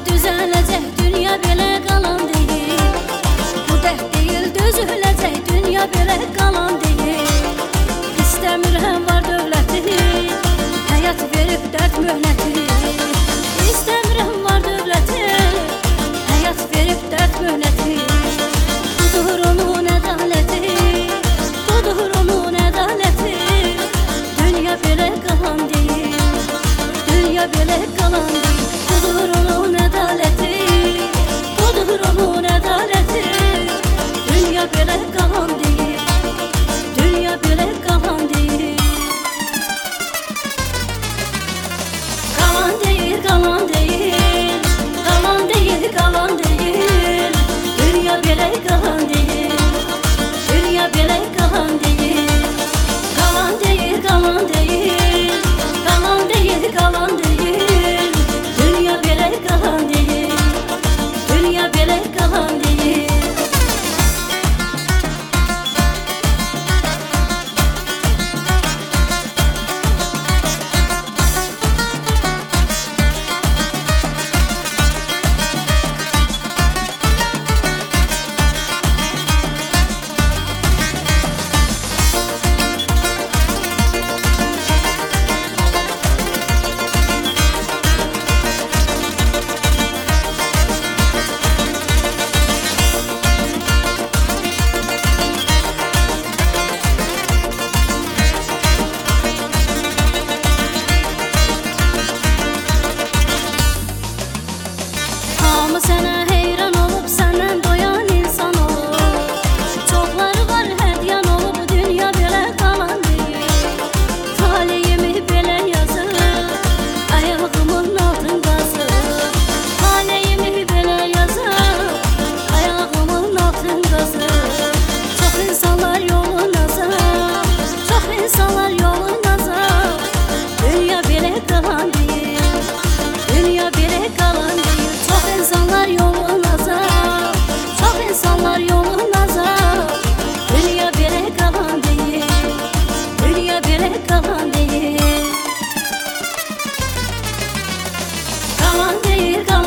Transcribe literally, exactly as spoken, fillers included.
düzəlecek, dünya belə qalan deyil. Bu dərd deyil, dözüləcək, dünya belə qalan deyil. İstəmirəm var dövləti, həyat verib dərd möhnəti. İstəmirəm var dövləti, həyat verib dərd möhnəti. Budur onun ədaləti, budur onun ədaləti. Dünya belə qalan deyil, dünya belə qalan deyil. Budur onun ədaləti, budur onun ədaləti. Dünya belə qalan deyil, dünya belə qalan deyil. Qalan deyil, qalan deyil, qalan deyil, qalan deyil. Dünya belə qalan deyil, dünya belə qalan deyil. Qalan deyil, qalan deyil, qalan deyil, qalan deyil. Dünya belə qalan deyil, dünya belə qalan deyil. Hamı sənə heyran olub, səndən doyan insan olub. Çoxları var hədyan olub, dünya belə qalan deyil. Taleyimi belə yazıb, ayağımın altın qazıb. Taleyimi belə yazıb, ayağımın altın qazıb. Çox insanlar yolun azab, çox insanlar yolun azab. Dünya belə qalan deyil, dünya belə qalan deyil. Çox insanlar yolun azab, çox insanlar yolun azab. Dünya belə qalan deyil, dünya belə qalan deyil. Qalan deyil, qalan